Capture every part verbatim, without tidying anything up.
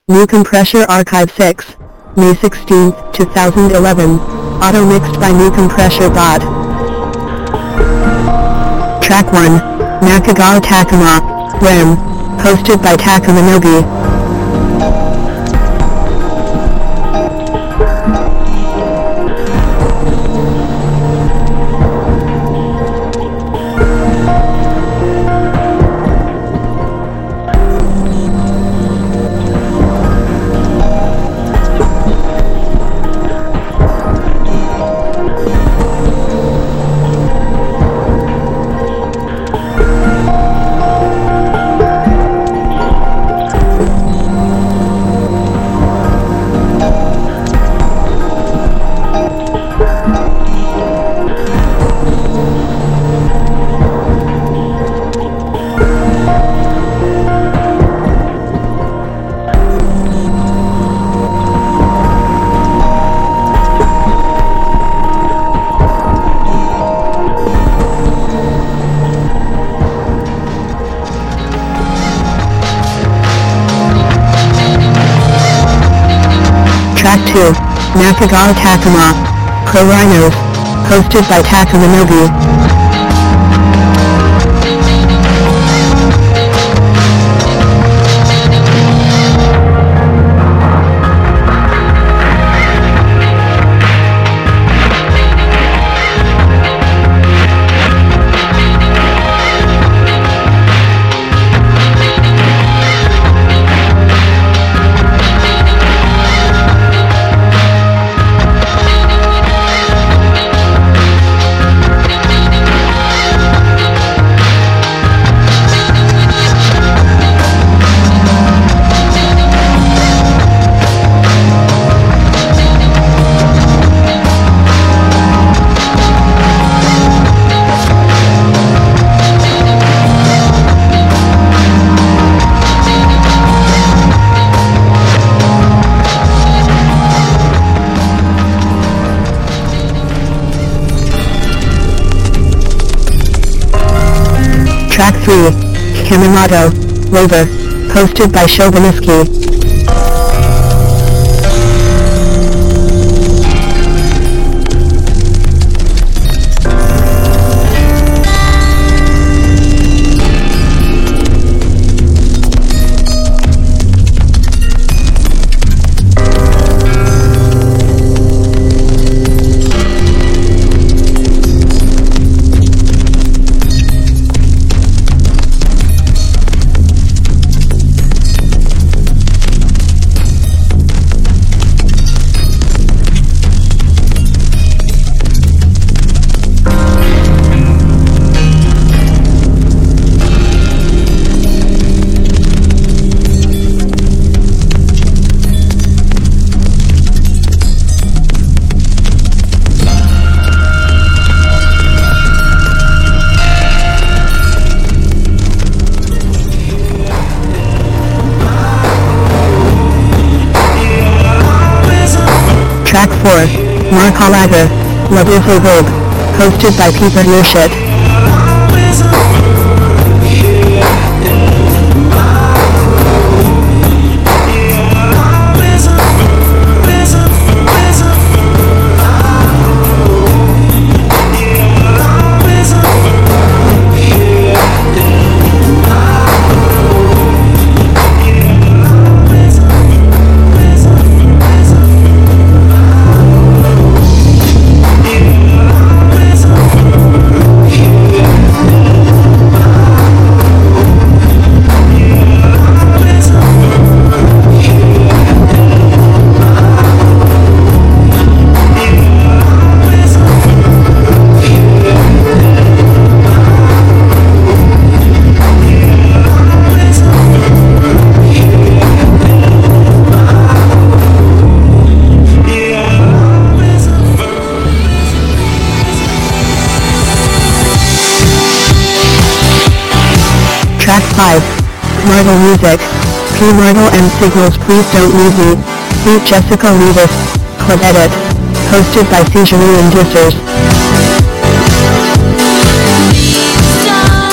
New Compressor Archive six, May sixteenth, two thousand eleven, auto mixed by New Compressor Bot. Track one, Nakagawa Takuma, Rem, hosted by Takuma Nogi. Track two, Nakagawa Takuma, Pro Rhinos, hosted by Takuma Nogi. Track three, Hamamoto, Rover, hosted by Shogunuski. Track four, Markalaga, La Beautiful Vogue, hosted by Peter Yershit. Track five, Marvel Music, P. Marvel and Signals Please Don't Leave Me, Beat Jessica Levis, Club Edit, hosted by Seizure and Disters.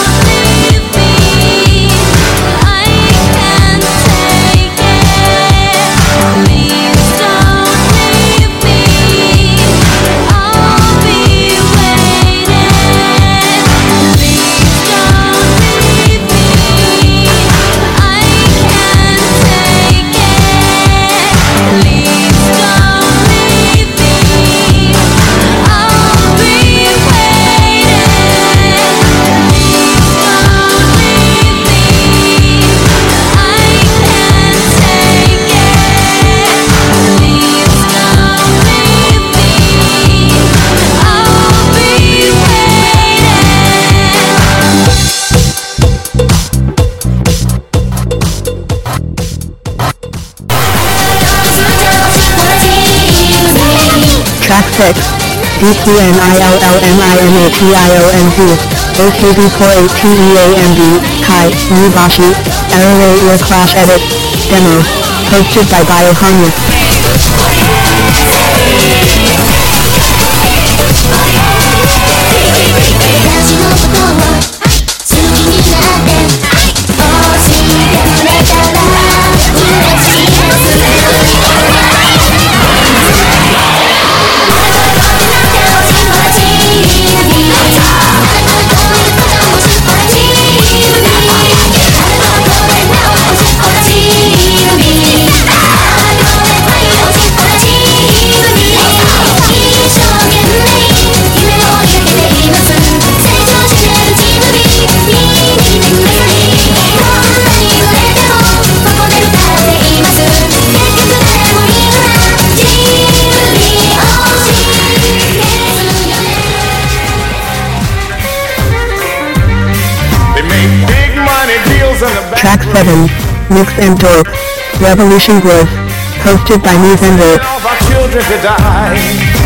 Don't leave me, I can't take it. six, D P N I L L M I N A T I O N Z, A K B four eight T E A M B, Kai, Mubashi, Error eight Your Clash Edit, Demo, hosted by Biohanya. Track seven, Mix and Dorp, Revolution Growth, hosted by Muzender. Our children to die.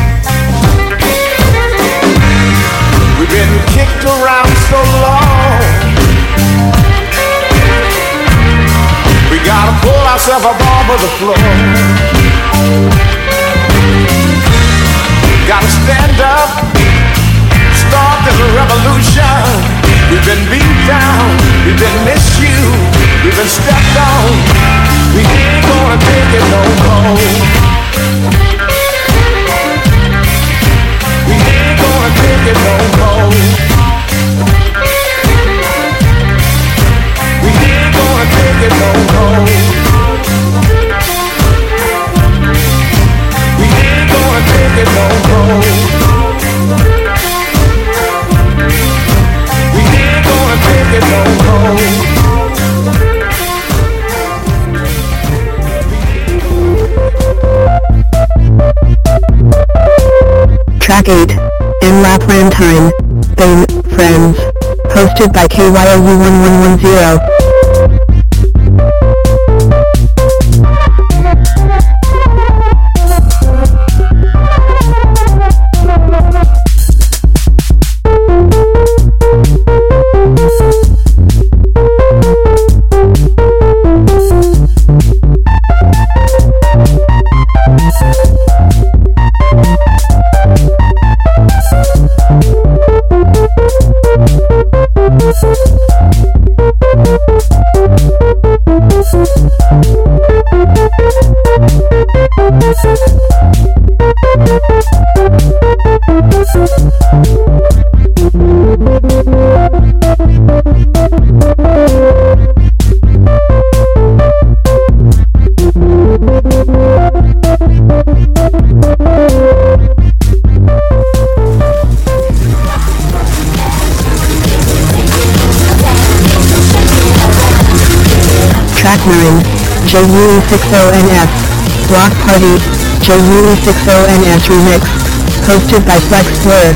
We've been kicked around so long. We gotta pull ourselves up off of the floor. Gotta stand up, start this revolution. We've been beat down, we've been misused, we've been stepped on. We ain't gonna take it no more. We ain't gonna take it no more. We ain't gonna take it no more. We ain't gonna take it no more. Take it no more. Track eight, In Lapland Time, Bane, Friends, hosted by K Y O U one one one zero. Track nine, J U E sixty N S, Block Party, J U E sixty N S Remix, hosted by Flex Blur.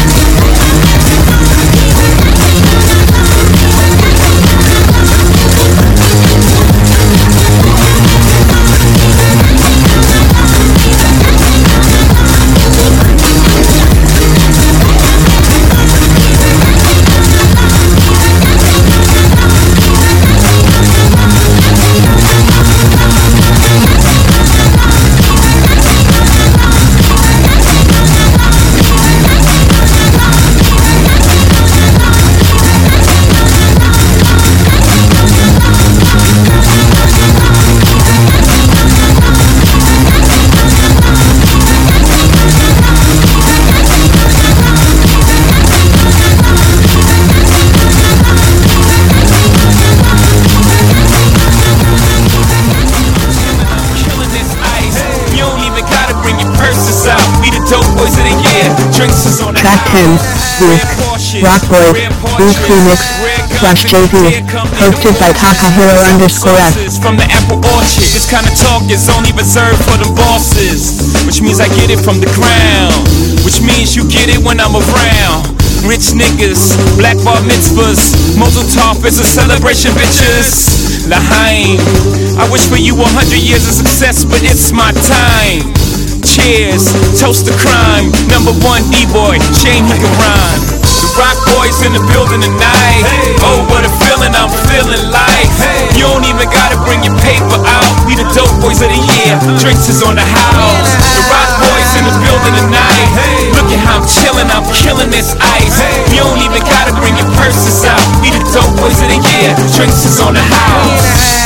Track ten, Risk, Rock Boys, Blues Remix, slash J V, hosted by Takahiro underscore S. From the apple orchard, this kind of talk is only reserved for the bosses, which means I get it from the ground, which means you get it when I'm around. Rich niggas, black bar mitzvahs, Mazel Tov is a celebration, bitches. L'chaim, I wish for you a hundred years of success, but it's my time. cheers, toast to crime. Number one D-boy, shame he can rhyme. The Rock Boys in the building tonight. Oh, what a feeling I'm feeling like. You don't even gotta bring your paper out. We the dope boys of the year. Drinks is on the house. The Rock Boys in the building tonight. Look at how I'm chilling, I'm killing this ice. You don't even gotta bring your purses out. We the dope boys of the year. Drinks is on the house.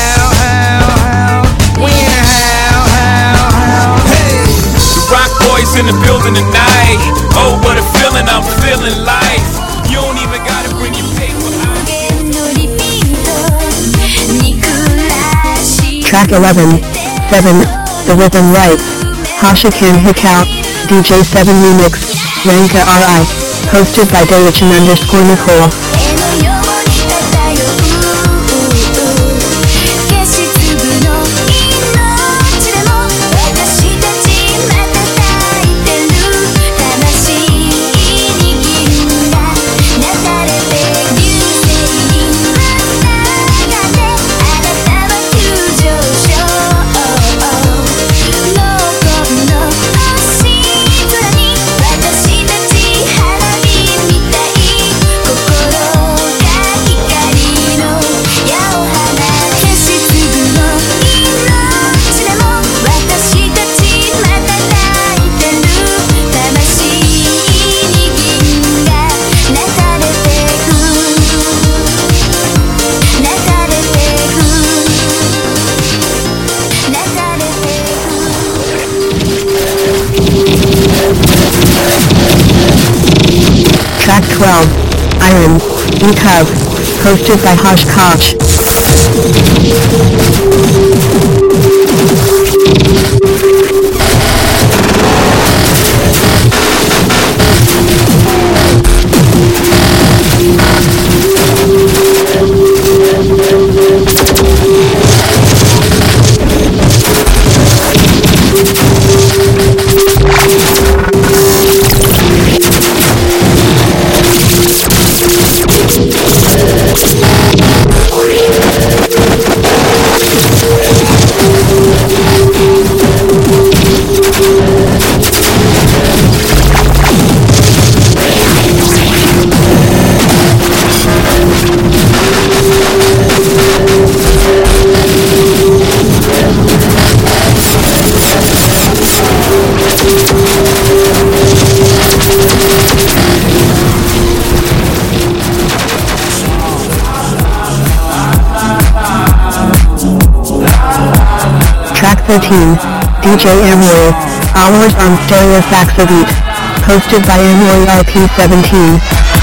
The Rock Boys in the building tonight. Oh, what a feeling I'm feeling like. You don't even gotta bring your paper out. Track eleven, seven, The Rhythm Right, Hashikan Hikout, D J seven Remix, Ranka R I, hosted by Dayachin underscore Nicole. Track twelve, Iron, E-Cub, hosted by Hoshkosh. thirteen, D J Amoy, Hours on Stereo Saxobeat, hosted by Amoy R P seventeen.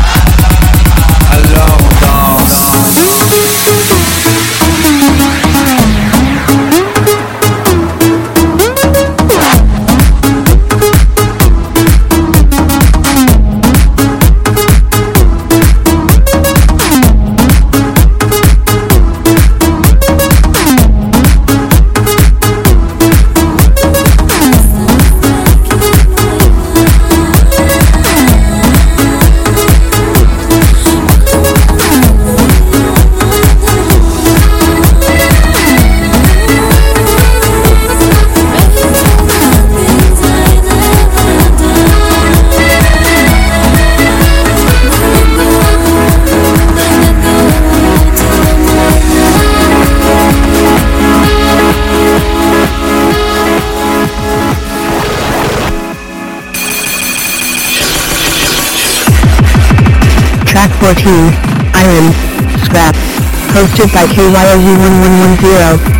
Track fourteen, Iron, Scrap, hosted by K Y O U one one one zero.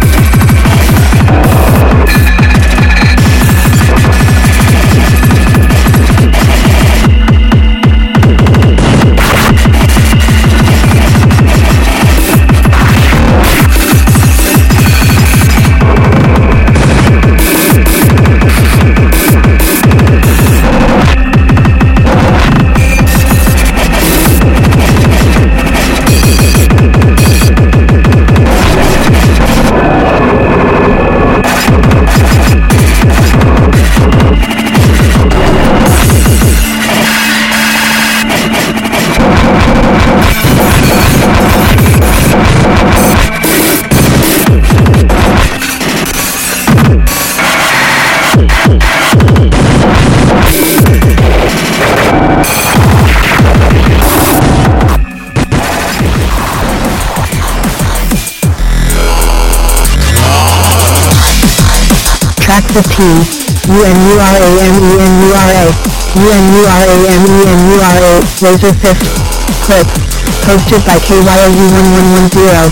Track fifteen, U N U R A M E N U R A, U N U R A M E N U R A, Razor Fist, Clip, hosted by K Y O U one one one zero.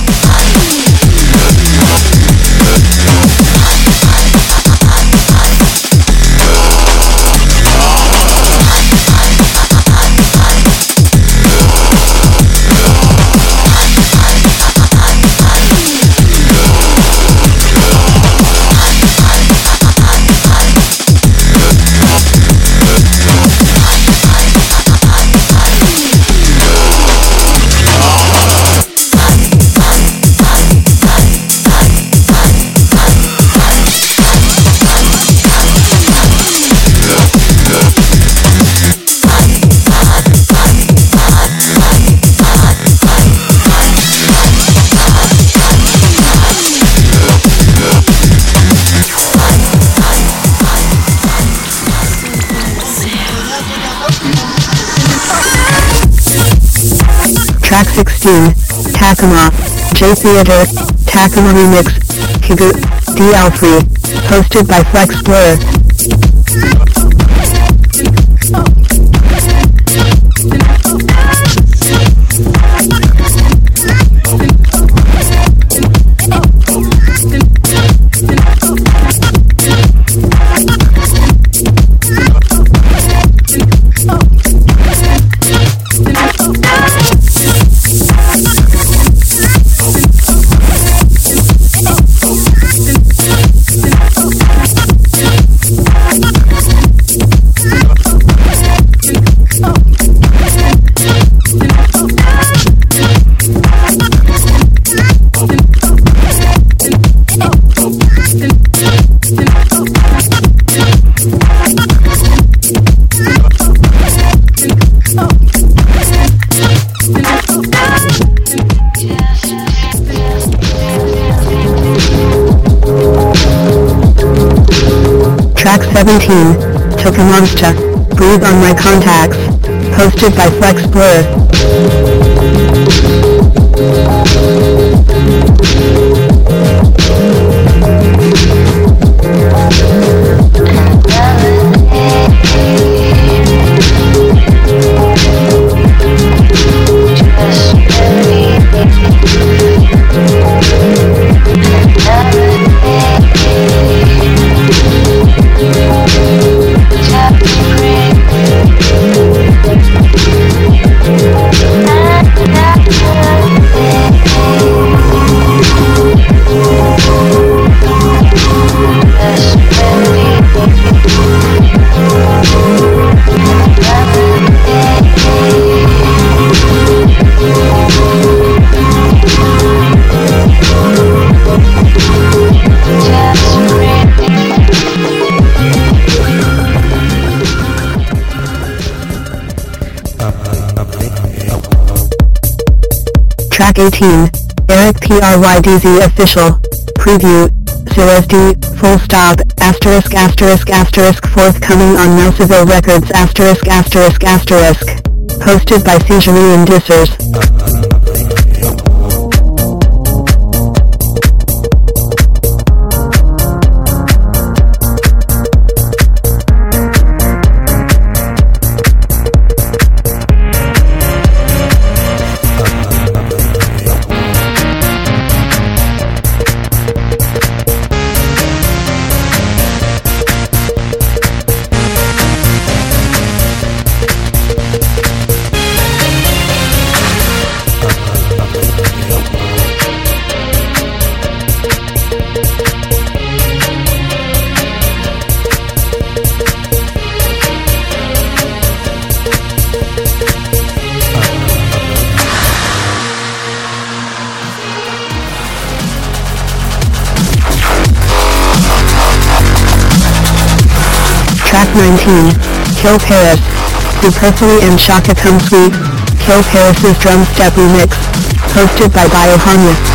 Track sixteen, Takuma, J Theater, Takuma Remix, Higu, D L three, hosted by Flex Blur. Track seventeen, Tokamonsta, Breathe on My Contacts, hosted by Flex Blur. Track eighteen, Eric P R Y D Z Official, Preview, Cirez D, Full Stop, asterisk asterisk asterisk forthcoming on Nelsonville Records asterisk asterisk asterisk, hosted by Seizure and Dissers. Track nineteen, Kill Paris, Superfly and Shaka Come Sweet, Kill Paris's Drum Step Remix, hosted by Biohanya.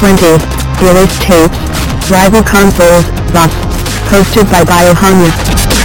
twenty, Erased Tapes, Rival Consoles, Lost, hosted by Biohania.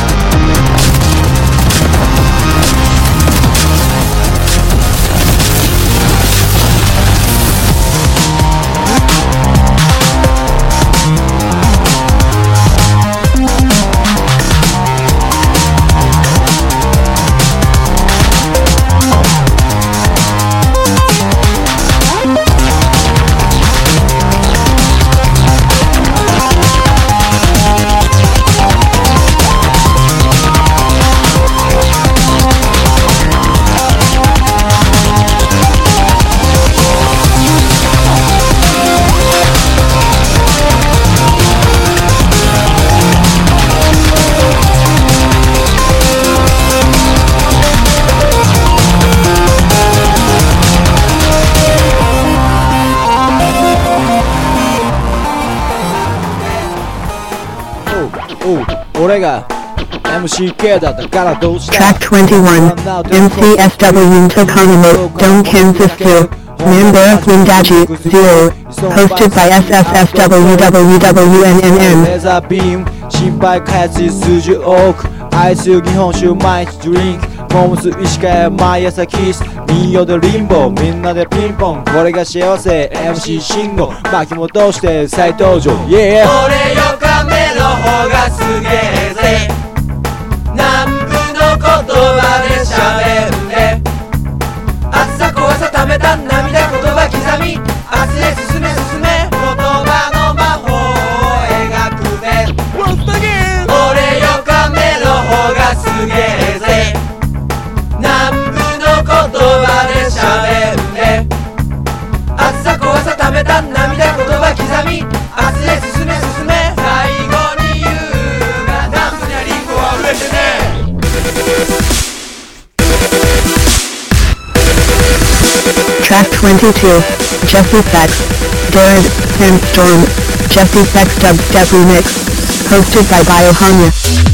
Track twenty-one, M C S W Tokonamo, Dome Kansas two, Member Windaji, Zero, hosted by S S S W W W N N N. レーザービーム心配開発数十億愛する日本酒毎日ドリンクモームス石川毎朝キス民謡でリンボみんなでピンポンこれが幸せ エムシー 信号巻き戻して再登場 Yeah 俺よかめの方がすげえぜ南部の言葉で喋るね暑さ怖さためた涙言葉刻み明日へ進め進め言葉の魔法を描くね俺よかめの方がすげえぜ南部の言葉で喋るね暑さ怖さためた涙言葉刻み明日へ進め進め最後に言うが南部にはリンゴは売れてね Track twenty-two, Jesse Fex, Darren, Sandstorm, Jesse Fex Dubstep Remix, hosted by Biohania.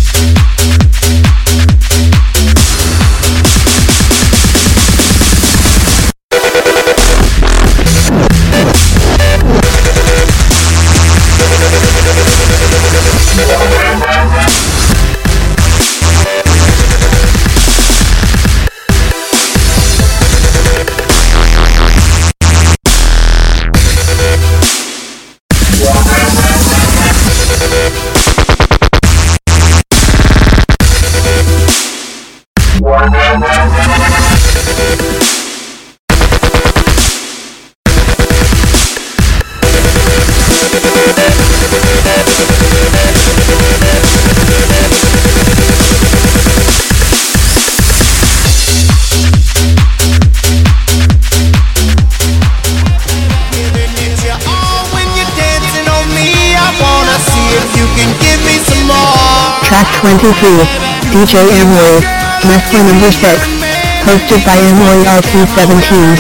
Track twenty-three, D J Amroy, Wrestler number six, hosted by Amroy R P seventeen.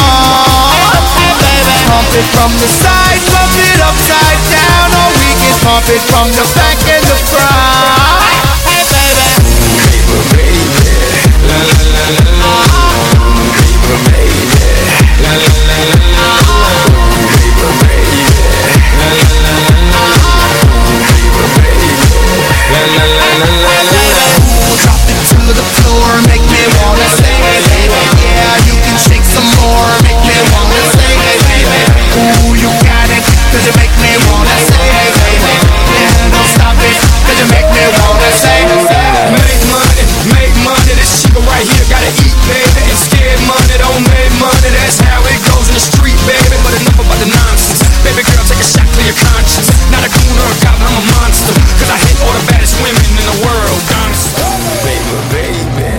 Pump it from the side, pump it upside down, or we can pump it from the back and the front. Hey baby, paper baby, la la la la la, paper baby, la la la la la, paper baby, la la la la la, paper baby, la la la la la. Drop it to the floor, make me wanna say, baby, yeah, you can shake some more, make me wanna say, baby. Ooh, you got it, cause you make me wanna say, baby. Yeah, don't stop it, cause you make me wanna say, make money, make money, this shit right here gotta eat, baby. And scared money don't make money, that's how it goes in the street, baby. But enough about the nonsense, baby girl, take a shot to your conscience. Not a goon or a goblin, I'm a monster, cause I hit all the baddest women in the world, honestly. Baby, baby.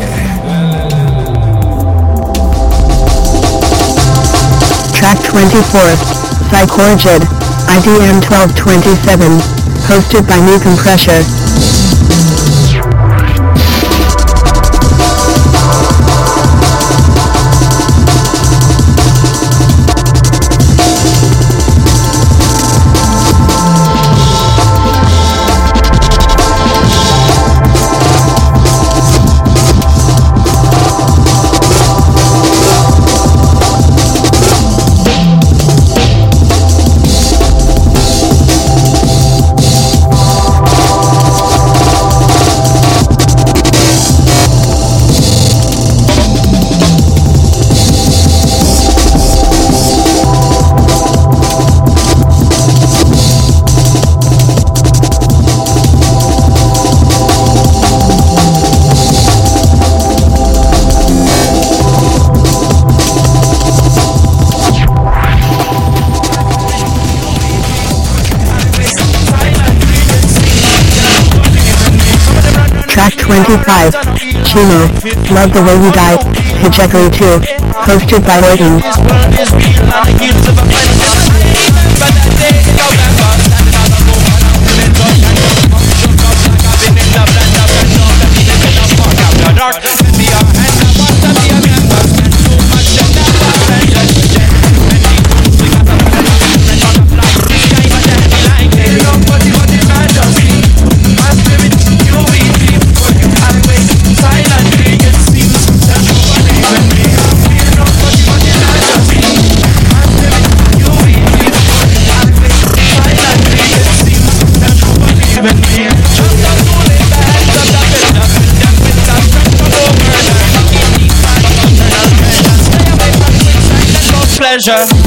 Track twenty-four, Psychorigid, I D M twelve twenty-seven, hosted by New Compressor. Track twenty-five, Chino, Love the Way You Die, Hijekari two, hosted by Orton. Pleasure.